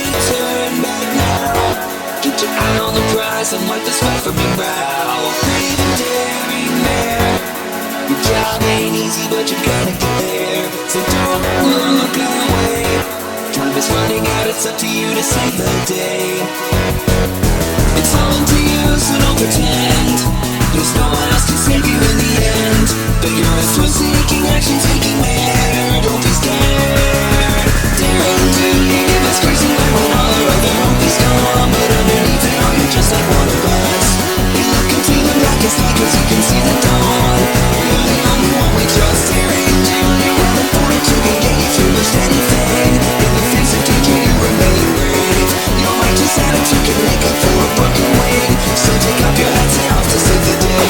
turn back now. Get your eye on the prize and wipe the sweat from your brow. Brave and daring there. Your job ain't easy, but you're gonna get there. So don't look away. Time is running out, it's up to you to save the day. It's all up to you, so don't pretend. There's no one else to save you in the end. But you're a thrill-seeking, action-taking man. Don't be scared. Daring to live is crazy like when all our other hope is gone. But underneath it all, you're just like one of us. You look into the blackest night 'cause you can see the dawn. You're the only one we trust. Daring to live with the fortitude to get you through most anything. In the face of danger, you remain brave. Your righteous attitude can make up for a broken wing. So take off your hats and off to save the day.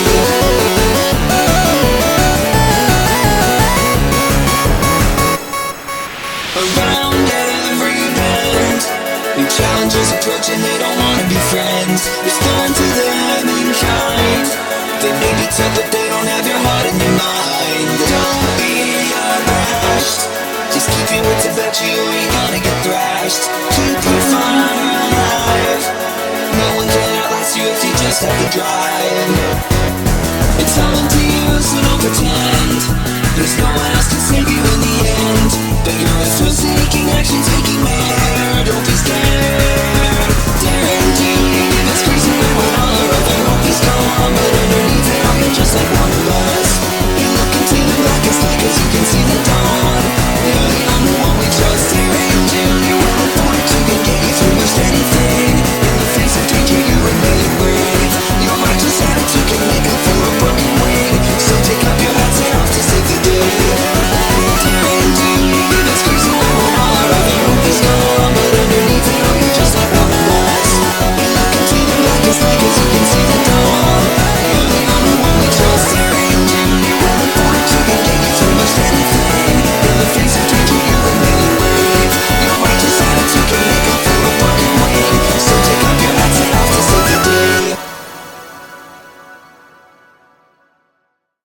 Around every bend, new challenges approach and they don't wanna be friends. Respond to them in kind. They may be tough but they don't have your heart in your mind. Don't be abashed. Just keep your wits about you or you're gonna get thrashed. Keep your fire alive. No one can outlast you if you just have the drive. It's all up to you, so don't pretend. There's no one else to save you in the end. But you're a thrill-seeking, action-taking man.